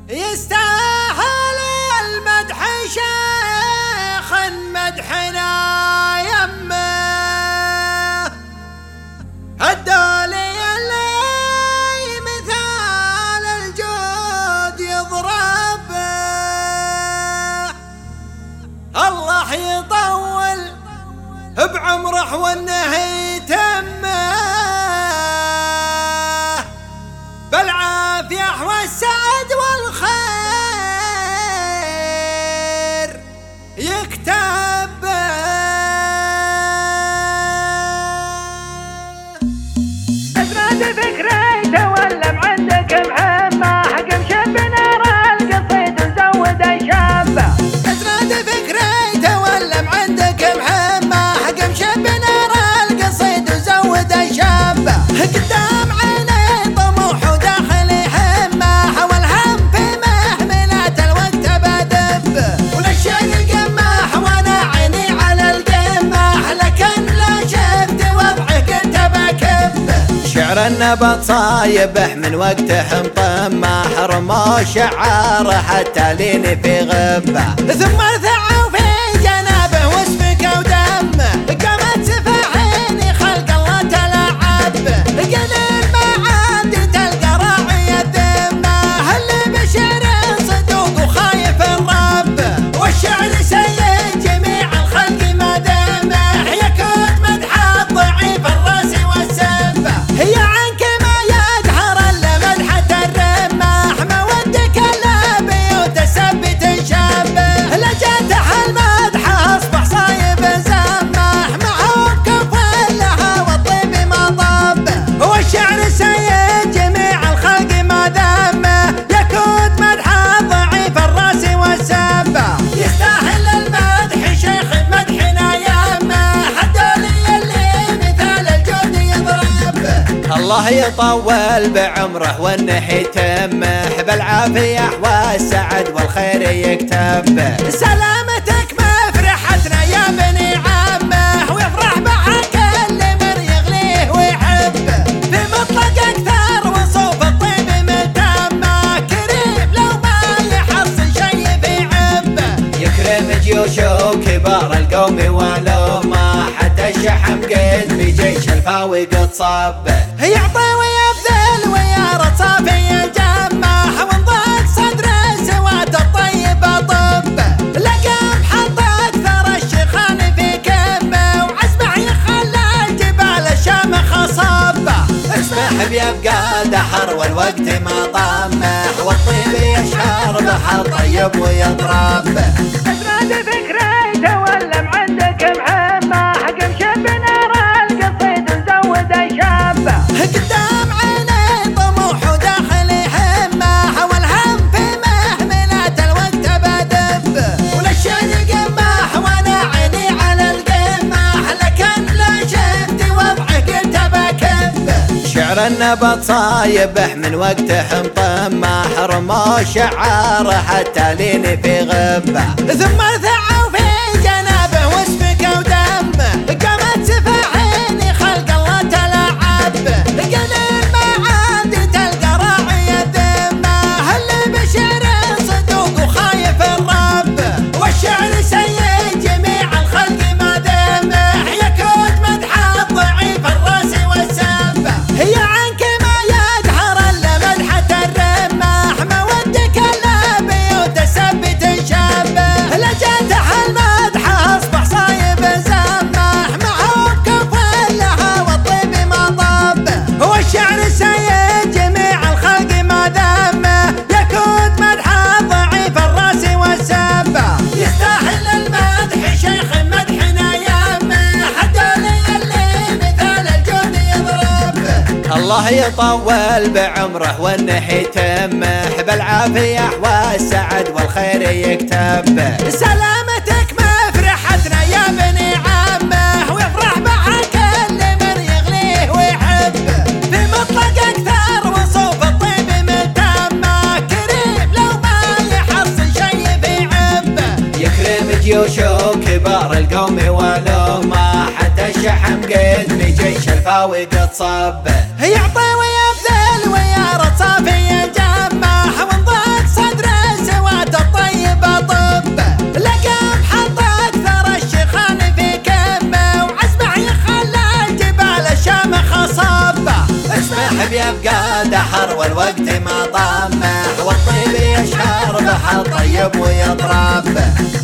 يستاهل المدح شيخ مدحنا يمه الدولي اللي مثال الجود يضربه الله يطول بعمره وانه يتمه بالعافية والسعد والخير يكتب أسراد فكري تولم عندك محمة حكم شب نار القصيد وزود الشابة أسراد فكري تولم عندك محمة حكم شب نار القصيد وزود الشابة قدام عيني طموح وداخلي همة حول هم في مهملات الوقت بدب وللشعر القماح وانا عيني على القماح لكن لا شفت وضعي كنت بكب شعر النبط صايبح من وقته مطمح رمى شعاره حتى ليني في غبه ثم ارتعوا في جنابه وسفك ودمه قامت سفاحيني خلق الله تلعب قليل ما عاد تلقى راعي الذمه اللي بشعر صدوق وخايف الرب والشعر سيد جميع الخلق ما دمه يكون مدح الضعيف الراس والسبه هي عنك ما يدهر الا مدحة الرماح ما ودك الا بيوت السب تنشبه لجتح المدح اصبح صايب زماح معه كفل لها والطيب ما طب والشعر سيد جميع الخلق ما ذمه يكون مدح ضعيف الراس والسبه يستاهل المدح شيخ مدحنا يمه الدولي اللي مثال الجود يضرب الله يطول بعمره وانه يتمه بالعافيه والسعد والخير يكتب سلامتك مفرحتنا يا بني عمه ويفرح معك اللي من يغليه ويحبه في مطلق اكثر وصوف الطيب متمه كريم لو ما يحصل شي في عبه يكرم جيوشه كبار القوم ولو ما حتى الشحم قد في جيش الفاوي قد صبه يعطي ويبذل ويا صافي الجماح وانضاق صدر السواد الطيب طبه لقم حط اكثر الشيخان في كمه وعزمه يخلى الجبال الشامخ صبه اسمح بيبقى دحر والوقت ما طمح والطيب يشهر بحر طيب ويضرب أسراد فكري تولم عندك محمة حكم شب نار القصيد وزود الشابة قدام عيني طموح وداخلي همه حول هم في مهملات الوقت بدب وللشعر قماح وانا عيني على القماح لكن لا شفت وضعي كنت بكب شعر النبط صايبح من وقته مطمح رمى شعاره حتى ليني في غبه ثم ارتعوا في جنابه وسفك ودمه قامت سفاحيني خلق الله تلعب قليل ما عاد تلقى راعي الذمه اللي بشعر صدوق وخايف الرب والشعر سيد جميع الخلق ما دمه يكون مدح الضعيف الراس والسبه هي عنك ما يدهر الا مدحة الرماح ما ودك الا بيوت السب تنشبه لجتح المدح اصبح صايب زماح معه كفل لها والطيب ما طب والشعر سيد جميع الخلق ما ذمه يكون مدح ضعيف الراس والسبه يستاهل المدح شيخ مدحنا يمه الدولي اللي مثال الجود يضرب الله يطول بعمره وانه يتمه بالعافيه والسعد والخير يكتب سلامتك مفرحتنا يا بني عمه ويفرح معك اللي من يغليه ويحبه في مطلق اكثر وصوف الطيب متمه كريم لو ما يحصل شي في عبه يكرم جيوشه كبار القوم ولو ما حتى الشحم قد في جيش الفاوي قد صبه يعطي ويبذل ويا صافي الجماح وانضاق صدر بيبقى دحر والوقت ما طمح، والطيب يشهر بحر طيب ويطرب.